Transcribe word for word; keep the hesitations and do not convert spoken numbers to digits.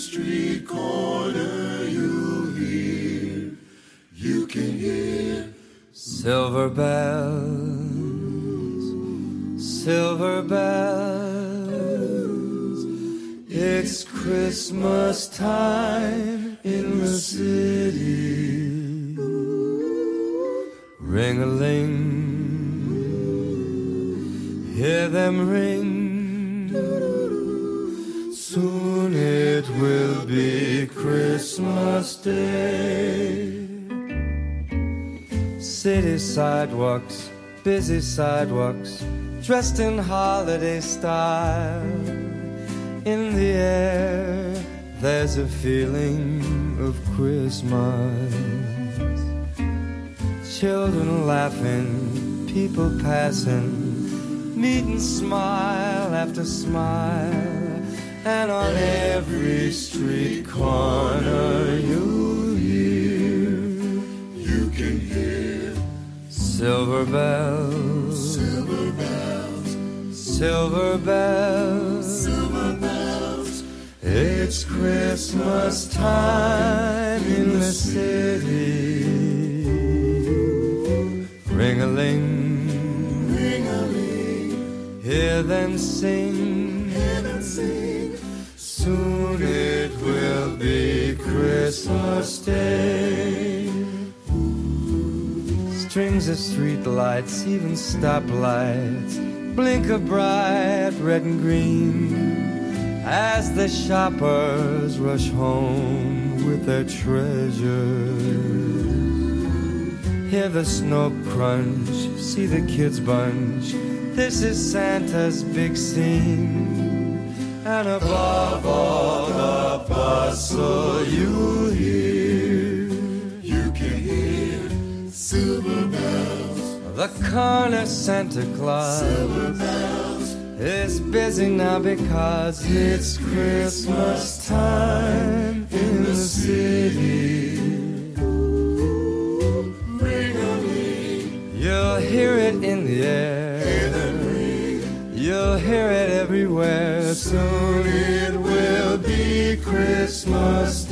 street corner you'll hear, you can hear silver bells, silver bells. It's Christmas time in the city. Ring-a-ling, hear them ring. Soon it will be Christmas Day. City sidewalks, busy sidewalks, dressed in holiday style. In the air, there's a feeling of Christmas. Children laughing, people passing, meet and smile after smile. And on every street corner you'll hear, you can hear silver bells, silver bells, silver bells, silver bells. It's Christmas time in the city. Ring-a-ling, ring-a-ling, hear them sing, hear them sing. Soon it will be Christmas Day. Strings of street lights, even stoplights, blink a bright red and green as the shoppers rush home with their treasures. Hear the snow crunch, see the kids bunch. This is Santa's big scene. And above all the bustle you hear, you can hear silver bells. The corner Santa Claus, silver bells, is busy now because it's Christmas time in the city. Ring-a-ling, you'll hear it in the air. Hear them ring. You'll hear it everywhere. Soon it will be Christmas